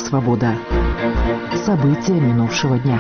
«Свобода». События минувшего дня.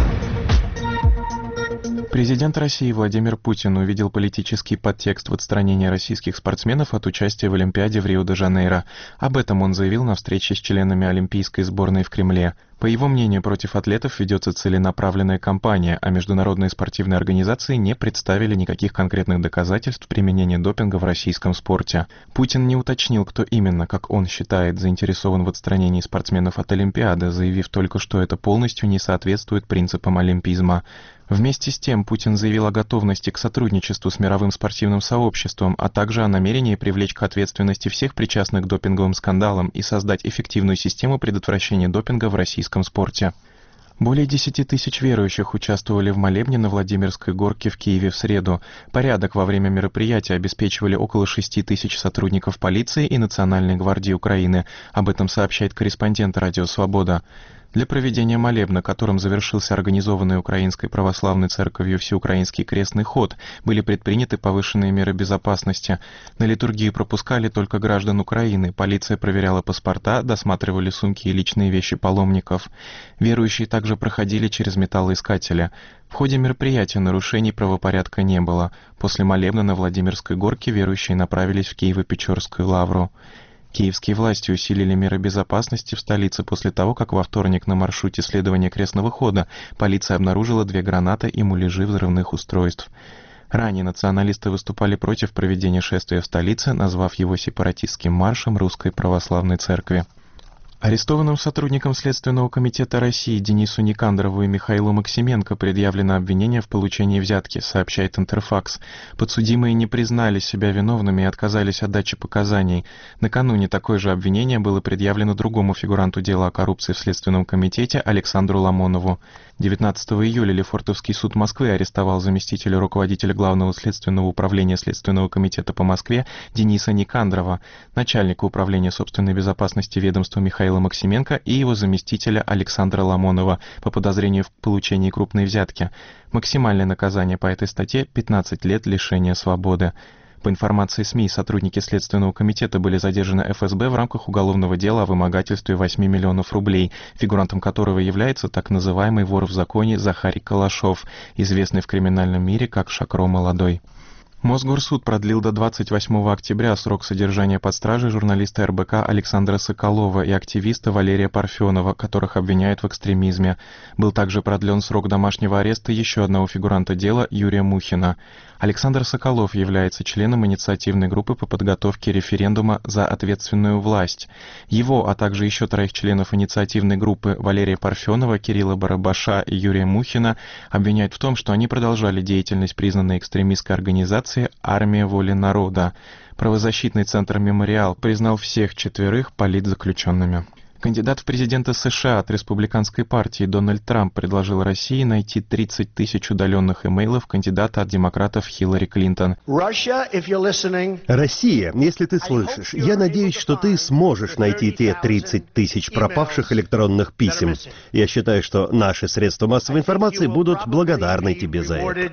Президент России Владимир Путин увидел политический подтекст в отстранении российских спортсменов от участия в Олимпиаде в Рио-де-Жанейро. Об этом он заявил на встрече с членами Олимпийской сборной в Кремле. По его мнению, против атлетов ведется целенаправленная кампания, а международные спортивные организации не представили никаких конкретных доказательств применения допинга в российском спорте. Путин не уточнил, кто именно, как он считает, заинтересован в отстранении спортсменов от Олимпиады, заявив только, что это полностью не соответствует принципам олимпизма. Вместе с тем, Путин заявил о готовности к сотрудничеству с мировым спортивным сообществом, а также о намерении привлечь к ответственности всех причастных к допинговым скандалам и создать эффективную систему предотвращения допинга в российском спорте. Более 10 тысяч верующих участвовали в молебне на Владимирской горке в Киеве в среду. Порядок во время мероприятия обеспечивали около 6 тысяч сотрудников полиции и Национальной гвардии Украины. Об этом сообщает корреспондент «Радио Свобода». Для проведения молебна, которым завершился организованный Украинской православной церковью всеукраинский крестный ход, были предприняты повышенные меры безопасности. На литургию пропускали только граждан Украины, полиция проверяла паспорта, досматривали сумки и личные вещи паломников. Верующие также проходили через металлоискатели. В ходе мероприятия нарушений правопорядка не было. После молебна на Владимирской горке верующие направились в Киево-Печорскую лавру. Киевские власти усилили меры безопасности в столице после того, как во вторник на маршруте следования крестного хода полиция обнаружила 2 гранаты и муляжи взрывных устройств. Ранее националисты выступали против проведения шествия в столице, назвав его сепаратистским маршем Русской Православной Церкви. Арестованным сотрудникам Следственного комитета России Денису Никандрову и Михаилу Максименко предъявлено обвинение в получении взятки, сообщает Интерфакс. Подсудимые не признали себя виновными и отказались от дачи показаний. Накануне такое же обвинение было предъявлено другому фигуранту дела о коррупции в Следственном комитете Александру Ламонову. 19 июля Лефортовский суд Москвы арестовал заместителя руководителя Главного следственного управления Следственного комитета по Москве Дениса Никандрова, начальника управления собственной безопасности ведомства Михаила Максименко и его заместителя Александра Ламонова по подозрению в получении крупной взятки. Максимальное наказание по этой статье – 15 лет лишения свободы. По информации СМИ, сотрудники Следственного комитета были задержаны ФСБ в рамках уголовного дела о вымогательстве 8 миллионов рублей, фигурантом которого является так называемый вор в законе Захарий Калашов, известный в криминальном мире как Шакро Молодой. Мосгорсуд продлил до 28 октября срок содержания под стражей журналиста РБК Александра Соколова и активиста Валерия Парфенова, которых обвиняют в экстремизме. Был также продлен срок домашнего ареста еще одного фигуранта дела Юрия Мухина. Александр Соколов является членом инициативной группы по подготовке референдума «За ответственную власть». Его, а также еще 3 членов инициативной группы Валерия Парфенова, Кирилла Барабаша и Юрия Мухина обвиняют в том, что они продолжали деятельность признанной экстремистской организации «Армия воли народа». Правозащитный центр «Мемориал» признал всех 4 политзаключенными. Кандидат в президенты США от республиканской партии Дональд Трамп предложил России найти 30 тысяч удаленных имейлов кандидата от демократов Хиллари Клинтон. Россия, если ты слышишь, я надеюсь, что ты сможешь найти те 30 тысяч пропавших электронных писем. Я считаю, что наши средства массовой информации будут благодарны тебе за это.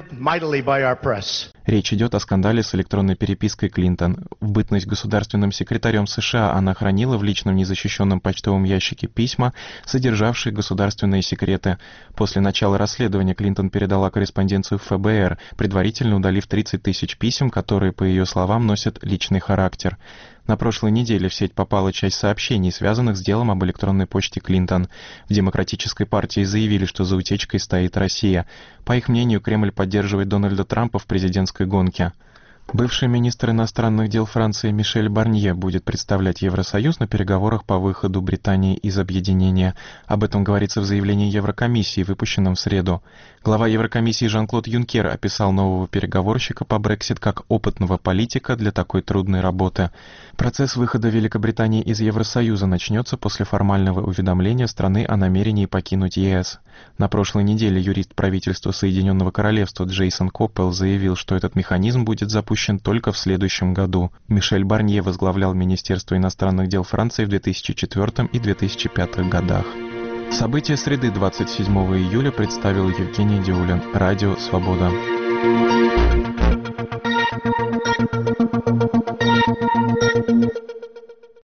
Речь идет о скандале с электронной перепиской Клинтон. В бытность государственным секретарем США она хранила в личном незащищенном почтовом ящике письма, содержавшие государственные секреты. После начала расследования Клинтон передала корреспонденцию в ФБР, предварительно удалив 30 тысяч писем, которые, по ее словам, носят личный характер. На прошлой неделе в сеть попала часть сообщений, связанных с делом об электронной почте Клинтон. В Демократической партии заявили, что за утечкой стоит Россия. По их мнению, Кремль поддерживает Дональда Трампа в президентской гонке. Бывший министр иностранных дел Франции Мишель Барнье будет представлять Евросоюз на переговорах по выходу Британии из объединения. Об этом говорится в заявлении Еврокомиссии, выпущенном в среду. Глава Еврокомиссии Жан-Клод Юнкер описал нового переговорщика по Брексит как опытного политика для такой трудной работы. Процесс выхода Великобритании из Евросоюза начнется после формального уведомления страны о намерении покинуть ЕС. На прошлой неделе юрист правительства Соединенного Королевства Джейсон Коппел заявил, что этот механизм будет запущен только в следующем году. Мишель Барнье возглавлял Министерство иностранных дел Франции в 2004 и 2005 годах. События среды 27 июля представил Евгений Диулин. Радио «Свобода».